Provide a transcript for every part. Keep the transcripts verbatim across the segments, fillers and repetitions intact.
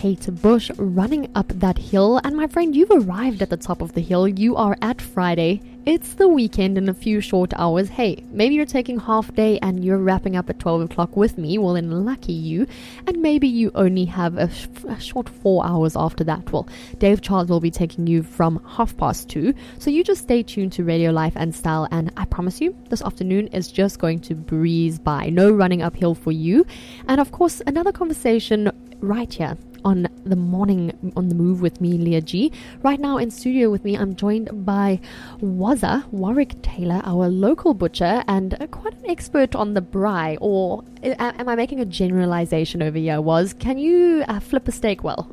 Kate Bush, running up that hill. And my friend, you've arrived at the top of the hill. You are at Friday. It's the weekend in a few short hours. Hey, maybe you're taking half day and you're wrapping up at twelve o'clock with me. Well, then lucky you. And maybe you only have a, sh- a short four hours after that. Well, Dave Charles will be taking you from half past two. So you just stay tuned to Radio Life and Style. And I promise you, this afternoon is just going to breeze by. No running uphill for you. And of course, another conversation right here on the morning on the move with me, Leah G. Right now in studio with me, I'm joined by Wazza, Warwick Taylor, our local butcher, and uh, quite an expert on the braai. Or uh, am I making a generalization over here, Waz? Can you uh, flip a steak well?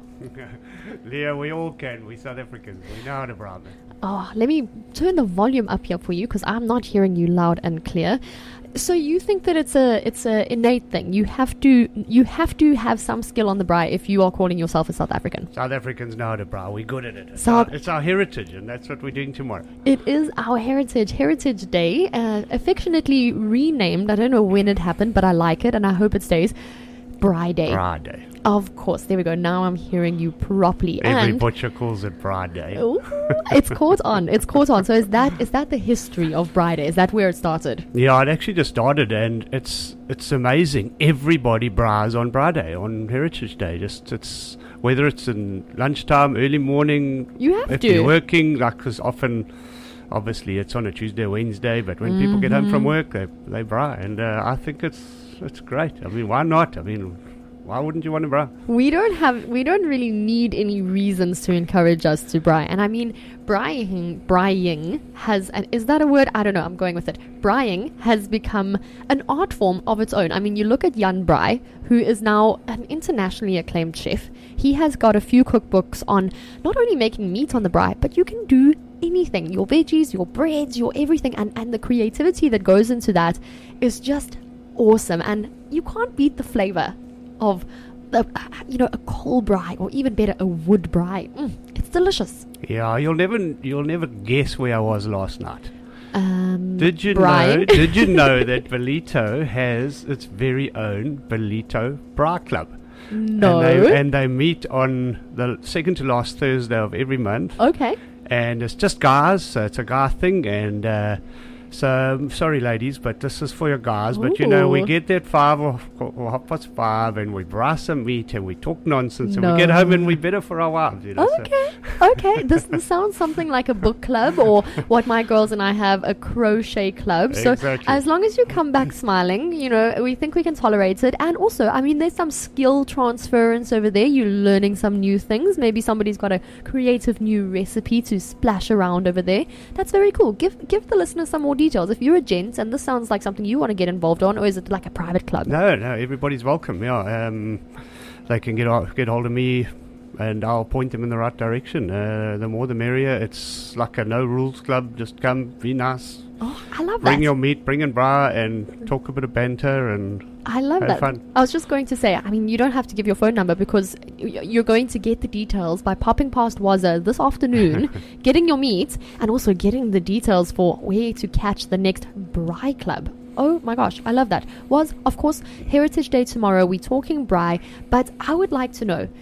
Leah, we all can. We South Africans. We know how to braai. Oh, let me turn the volume up here for you because I'm not hearing you loud and clear. So you think that it's a it's a innate thing? You have to you have to have some skill on the braai if you are calling yourself a South African. South Africans know how to braai. We're good at it. It's, South our, it's our heritage, and that's what we're doing tomorrow. It is our heritage Heritage Day, uh, affectionately renamed. I don't know when it happened, but I like it, and I hope it stays. Braai Day. Braai Day. Of course. There we go. Now I'm hearing you properly. Every and butcher calls it Braai Day. Ooh, it's caught on. It's caught on. So is that is that the history of Braai Day? Is that where it started? Yeah, it actually just started, and it's it's amazing. Everybody braais on Braai Day, on Heritage Day. Just it's whether it's in lunchtime, early morning. You have if to. you're working, like because often, obviously, it's on a Tuesday, Wednesday. But when Mm-hmm. people get home from work, they they braai, and uh, I think it's it's great. I mean, why not? I mean, why wouldn't you want to braai? We don't have, we don't really need any reasons to encourage us to braai. And I mean, braaiing, braaiing has, and is that a word? I don't know. I'm going with it. Braaiing has become an art form of its own. I mean, you look at Jan Braai, who is now an internationally acclaimed chef. He has got a few cookbooks on not only making meat on the braai, but you can do anything. Your veggies, your breads, your everything. And, and the creativity that goes into that is just awesome. And you can't beat the flavor of the, uh, you know, a coal braai, or even better, a wood braai. Mm, it's delicious. Yeah, you'll never you'll never guess where I was last night. Um, Did you Brian? know? Did you know that Ballito has its very own Ballito Braai Club? No. And they, and they meet on the second to last Thursday of every month. Okay. And it's just guys, so it's a guy thing. And uh, so, um, sorry, ladies, but this is for your guys. But you know, we Ooh. get there at five or, or half past five, and we braai some meat, and we talk nonsense, and No. we get home, and we better for our wives. You know, so- Okay. Okay. This, this sounds something like a book club, or what my girls and I have, a crochet club. So Exactly. as long as you come back smiling, you know, we think we can tolerate it. And also, I mean, there's some skill transference over there. You're learning some new things. Maybe somebody's got a creative new recipe to splash around over there. That's very cool. Give give the listeners some more details. If you're a gent and this sounds like something you want to get involved on, or is it like a private club? No, no, everybody's welcome. Yeah, um, they can get o- get hold of me, and I'll point them in the right direction. Uh, the more, the merrier. It's like a no rules club. Just come, be nice, Oh, I love bring that. your meat, bring in braai, and talk a bit of banter and. I love Have that. fun. I was just going to say, I mean, you don't have to give your phone number because y- you're going to get the details by popping past Wazza this afternoon, getting your meat, and also getting the details for where to catch the next braai club. Oh my gosh, I love that. Was, of course, Heritage Day tomorrow. We're talking braai, but I would like to know,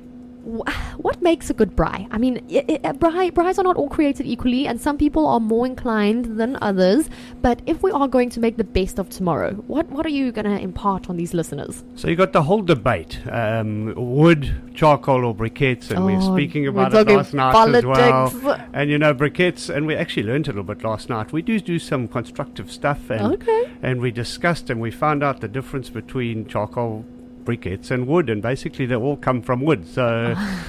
wh- what makes a good braai? I mean, I- I- braai, braais are not all created equally, and some people are more inclined than others. But if we are going to make the best of tomorrow, what what are you going to impart on these listeners? So you got the whole debate: um, wood, charcoal, or briquettes, and we Oh, were speaking we're about it talking last night as well. politics. And you know, briquettes, and we actually learned a little bit last night. We do do some constructive stuff, and Okay. and we discussed and we found out the difference between charcoal briquettes and wood, and basically they all come from wood. So,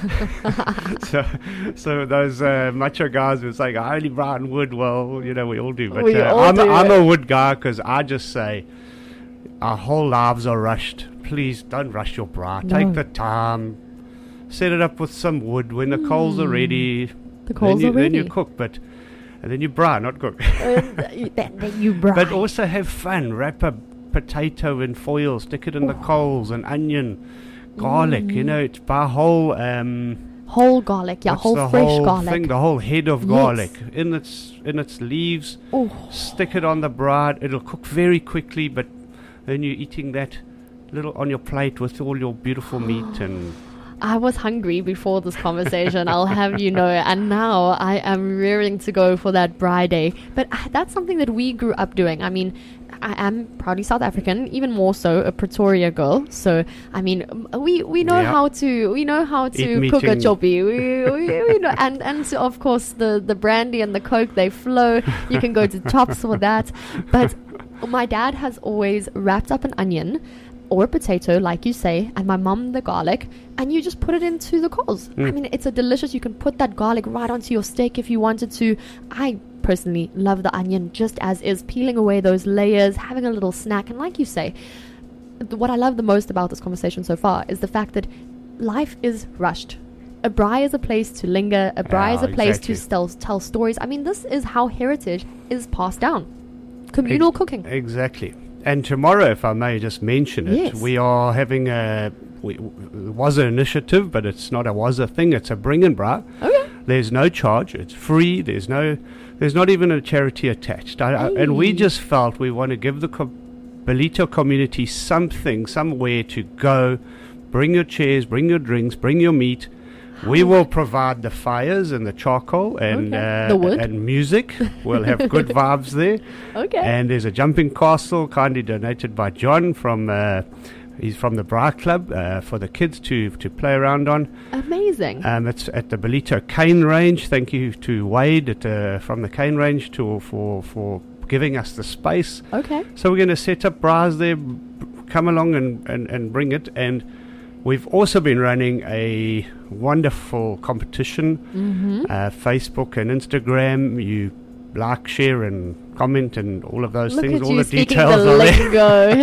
so, so those uh, macho guys who say I only braai on wood. Well, you know, we all do. But We uh, all I'm, do a, I'm it. a wood guy because I just say our whole lives are rushed. Please don't rush your braai. No. Take the time. Set it up with some wood when the coals are ready. The coals then you, are Then you ready. cook, but and then you braai, not cook. Um, th- then, then you braai. But also have fun. Wrap a potato in foil, stick it in the coals, and onion, garlic. You know, it's by whole. Um, whole garlic, yeah, what's whole the fresh whole garlic. thing, the whole head of Yes. garlic in its in its leaves. Oh, Stick it on the braai. It'll cook very quickly, but then you're eating that little on your plate with all your beautiful meat and. I was hungry before this conversation, I'll have you know, and now I am rearing to go for that braai day. But uh, that's something that we grew up doing. I mean, I am proudly South African, even more so a Pretoria girl. So I mean, we we know Yeah. how to we know how to Eat cook a meeting. choppy. We, we, we know, and and so of course the the brandy and the Coke, they flow. You can go to Tops for that. But my dad has always wrapped up an onion or a potato, like you say, and my mum the garlic, and you just put it into the coals. I Mm. mean, it's a delicious. You can put that garlic right onto your steak if you wanted to. I personally love the onion just as is, peeling away those layers, having a little snack. And like you say, th- what I love the most about this conversation so far is the fact that life is rushed. A braai is a place to linger. A braai is a Yeah, place exactly. to tell, tell stories. I mean, this is how heritage is passed down. Communal Ex- cooking. Exactly. And tomorrow, if I may just mention it, Yes. we are having a, we, w- it was an initiative, but it's not a was a thing. It's a bring and bra. Okay. There's no charge. It's free. There's no, there's not even a charity attached. I, I, and we Hey. just felt we want to give the com- Ballito community something, somewhere to go. Bring your chairs, bring your drinks, bring your meat. We will provide the fires and the charcoal and Okay. uh, The wood. and music. We'll have good vibes there. Okay. And there's a jumping castle, kindly donated by John from. Uh, he's from the Braai Club uh, for the kids to to play around on. Amazing. Um, it's at the Ballito Cane Range. Thank you to Wade at, uh, from the Cane Range to for for giving us the space. Okay. So we're going to set up bras there. b- Come along and, and, and bring it. And we've also been running a wonderful competition. Mm-hmm. Uh, Facebook and Instagram. You like, share, and comment, and all of those Look things. at All you the speaking details the are there. lingo,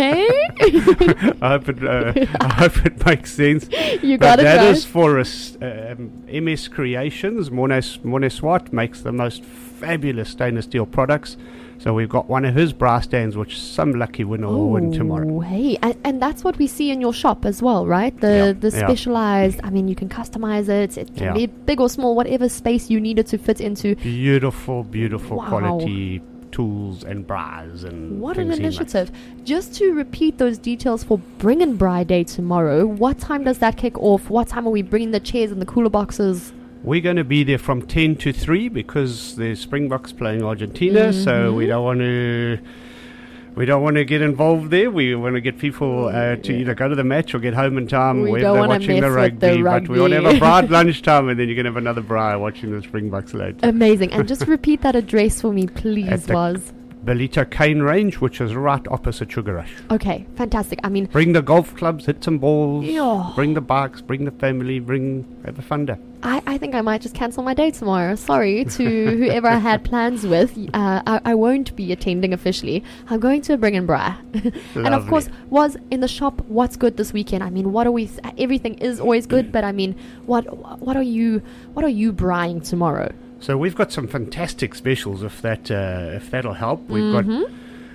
hey? I hope it. Uh, I hope it makes sense. You But got it that right. is for us. Um, M S Creations. Morne Morne Swart makes the most fabulous stainless steel products. So we've got one of his brass stands, which some lucky winner will win tomorrow. Oh, hey, and, and that's what we see in your shop as well, right? The Yeah, the yeah. specialized. I mean, you can customize it. It can Yeah. be big or small, whatever space you need it to fit into. Beautiful, beautiful Wow. quality tools and bras and What an things he makes. initiative! Just to repeat those details for Bring and Braai Day tomorrow. What time does that kick off? What time are we bringing the chairs and the cooler boxes? We're going to be there from ten to three because there's Springboks playing Argentina, so we Mhm. don't want to we don't want to get involved there. We want to get people uh, to either go to the match or get home in time We where don't they're wanna watching the mess with the rugby, But we want to have a rugby. bright lunchtime, and then you can have another braai watching the Springboks later. Amazing. And just repeat that address for me, please, At the- was. Ballito Cane Range, which is right opposite Sugar Rush. Okay, fantastic. I mean, Bring the golf clubs, hit some balls. Yeah. Bring the bikes, bring the family, bring have a fun day. I, I think I might just cancel my day tomorrow. Sorry to whoever I had plans with. Uh, I, I won't be attending officially. I'm going to Bring and Braai. And of Lovely. course, was in the shop, what's good this weekend? I mean, what are we, th- everything is always good, but I mean, what what are you, what are you braaiing tomorrow? So we've got some fantastic specials if that uh, if that'll help. We've got Mhm.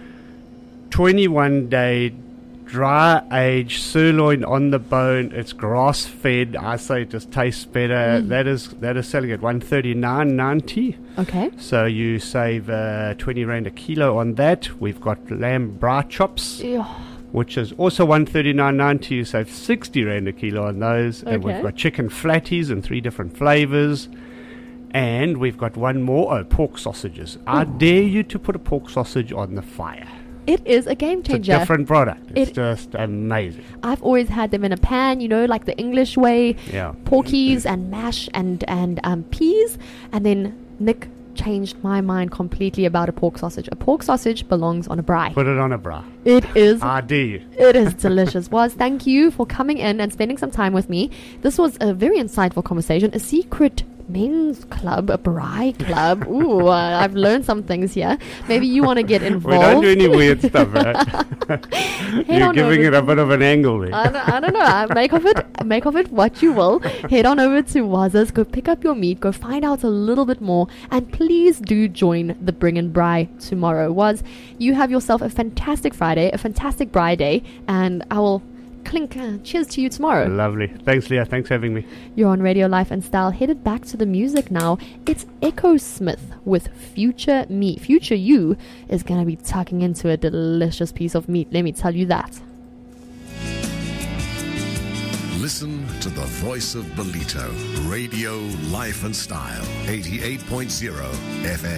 twenty-one day dry aged sirloin on the bone. It's grass fed. I say it just tastes better. Mm. That is that is selling at one thirty nine ninety. Okay. So you save uh, twenty rand a kilo on that. We've got lamb bra chops, Yeah. which is also one thirty nine ninety. You save sixty rand a kilo on those. And we've Okay. got chicken flatties in three different flavors. And we've got one more, oh, pork sausages. I dare you to put a pork sausage on the fire. It is a game It's a changer. different product. It's It- just amazing. I've always had them in a pan, you know, like the English way. Yeah. Porkies and mash and and um, peas, and then Nick changed my mind completely about a pork sausage. A pork sausage belongs on a braai. Put it on a bra. It is. I dare you. It is delicious. Was thank you for coming in and spending some time with me. This was a very insightful conversation. A secret men's club, a braai club. Ooh, uh, I've learned some things here. Maybe you want to get involved. We don't do any weird stuff, right? Head You're on giving over it a bit of an angle there. I don't, I don't know. Uh, Make of it, make of it what you will. Head on over to Wazza's. Go pick up your meat. Go find out a little bit more, and please do join the Bring and Braai tomorrow. Was you have yourself a fantastic Friday, a fantastic Braai day, and I will clink. Uh, cheers to you tomorrow. Lovely. Thanks, Leah. Thanks for having me. You're on Radio Life and Style. Headed back to the music now. It's Echo Smith with Future Me. Future You is gonna be tucking into a delicious piece of meat. Let me tell you that. Listen to the voice of Belito, Radio Life and Style, eighty-eight point zero F M.